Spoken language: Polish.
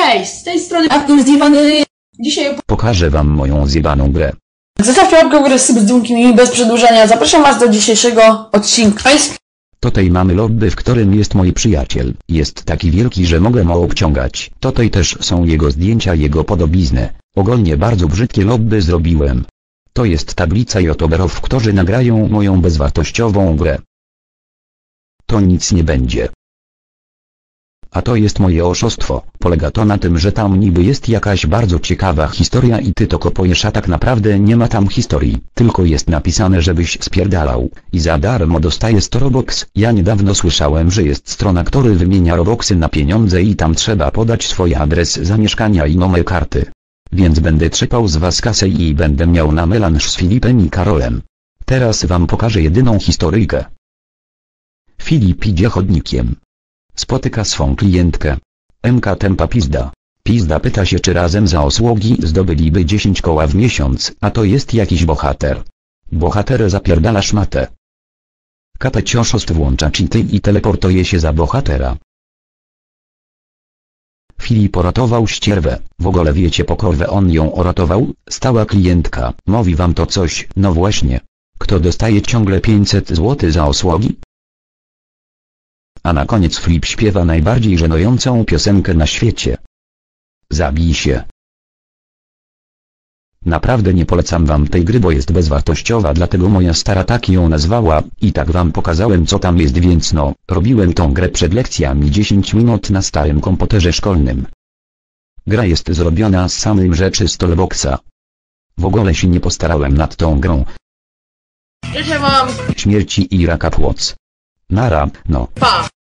Hej, z tej strony Artur zjebany. Dzisiaj Pokażę wam moją zjebaną grę. zostawcie łapkę w górę z dzwonkiem i bez przedłużania zapraszam was do dzisiejszego odcinka. Tutaj mamy lobby, w którym jest mój przyjaciel. Jest taki wielki, że mogę mu obciągać. Tutaj też są jego zdjęcia, jego podobizny. Ogólnie bardzo brzydkie lobby zrobiłem. To jest tablica youtuberów, którzy nagrają moją bezwartościową grę. To nic nie będzie. A to jest moje oszustwo. Polega to na tym, że tam niby jest jakaś bardzo ciekawa historia i ty to kopujesz, a tak naprawdę nie ma tam historii. Tylko jest napisane, żebyś spierdalał. I za darmo dostaję 100 Robux. Ja niedawno słyszałem, że jest strona, która wymienia Robuxy na pieniądze i tam trzeba podać swój adres zamieszkania i numer karty. Więc będę trzepał z was kasę i będę miał na melanż z Filipem i Karolem. Teraz wam pokażę jedyną historyjkę. Filip idzie chodnikiem. Spotyka swą klientkę. MK tempa pizda. Pizda pyta się, czy razem za osłogi zdobyliby 10 koła w miesiąc, a to jest jakiś bohater. Bohater zapierdala szmatę. Kapeć oszust włącza cheaty i teleportuje się za bohatera. Filip uratował ścierwę. W ogóle wiecie, po kurwę on ją uratował? Stała klientka. Mówi wam to coś? No właśnie. Kto dostaje ciągle 500 zł za osłogi? A na koniec Filip śpiewa najbardziej żenującą piosenkę na świecie. Zabij się. Naprawdę nie polecam wam tej gry, bo jest bezwartościowa, dlatego moja stara tak ją nazwała, i tak wam pokazałem co tam jest, więc no, robiłem tą grę przed lekcjami 10 minut na starym komputerze szkolnym. Gra jest zrobiona z samym rzeczy z Toolboxa. W ogóle się nie postarałem nad tą grą. Życzę wam Śmierci i raka płuc. Nara, no. pa.